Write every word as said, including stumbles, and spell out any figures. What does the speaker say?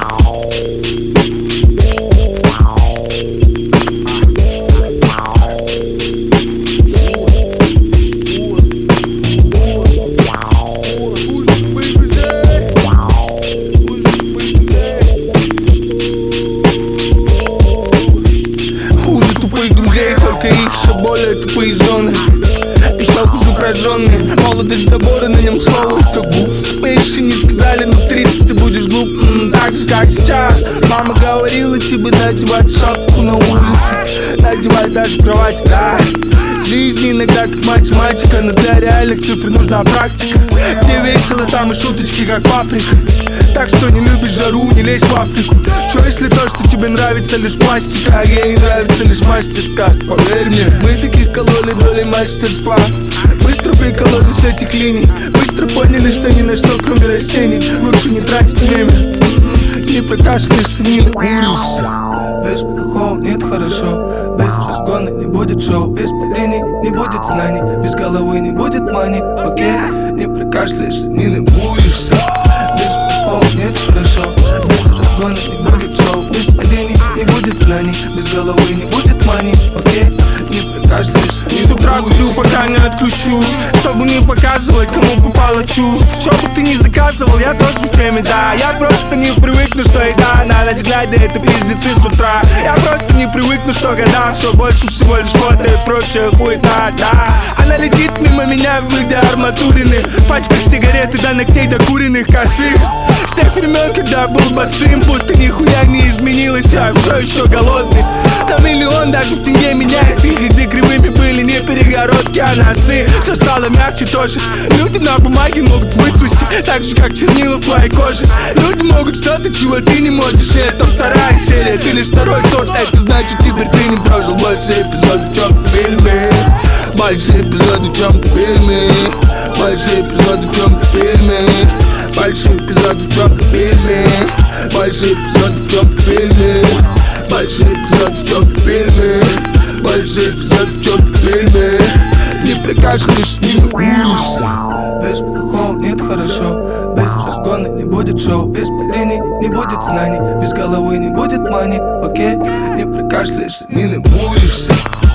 Только их еще более тупые жены. Еще хуже прожженные. Молодость забора, на нем слово табу. Мы еще не сказали, но в тридцать ты будешь глуп, м-м, так же, как сейчас. Мама говорила тебе надевать шапку на улице, надевать даже в кровати, да. Жизнь иногда как математика, но для реальных цифр нужна практика. Где весело, там и шуточки, как паприка. Так что не любишь жару, не лезь в Африку. Чё если то, что тебе нравится лишь пластика, а ей нравится лишь мастерка? Поверь мне, мы таких кололи долей мастерства. Быстро прикололи с этих линий. Быстро поняли, что ни на что кроме растений лучше не тратить время. Не прокашляешься, не накуришься. Без плохого нет хорошо. Без разгона не будет шоу. Без падений не будет знаний. Без головы не будет мани. Окей, не прокашляешься, не накуришься. Без плохого нет хорошо. Без разгона не будет шоу. Без падений не будет знаний. Без головы не будет мани. Окей, не прокашляешься, не накуришься. С утра курю, пока не отключусь, чтобы не показывать, кому попало чувств. Что бы ты ни заказывал, я тоже в теме, да. Я просто не привыкну, что еда на ночь глядя это пиздецы с утра. Я просто не привыкну, что года все больше всего лишь фото и прочая хуйта, да. Она летит мимо меня в виде арматурины, в пачках сигареты до ногтей до куриных косых. С тех времен, когда был босым, будто нихуя не изменилось, я все еще голодный. На миллион даже в тенге меняет их, где кривыми были не перегородки, а носы. Все стало мягче тоже. Люди на бумаге могут выцвести, так же как чернила в твоей коже. Люди могут что-то, чего ты не можешь, и это вторая серия. Ты лишь второй сорт, это значит теперь ты не прожил больше эпизодов, чем в фильме. Больше эпизодов, чем в фильме. Больше эпизодов, чем в фильме. Больше эпизодов, чем в фильме. Больше эпизодов, чем в фильме. Больше эпизодов, чем в фильме. Больше эпизодов, чем в фильме. Не прикашляешь, не накуришься. Без плохого нет хорошо. Без разгона не будет шоу. Без падений не будет знаний. Без головы не будет мани. Окей, не прикашляешься, не накуришься.